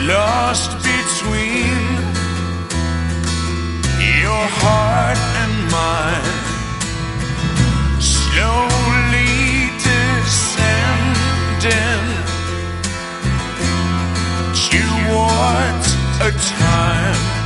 lost between your heart and mine, slowly descending toward a time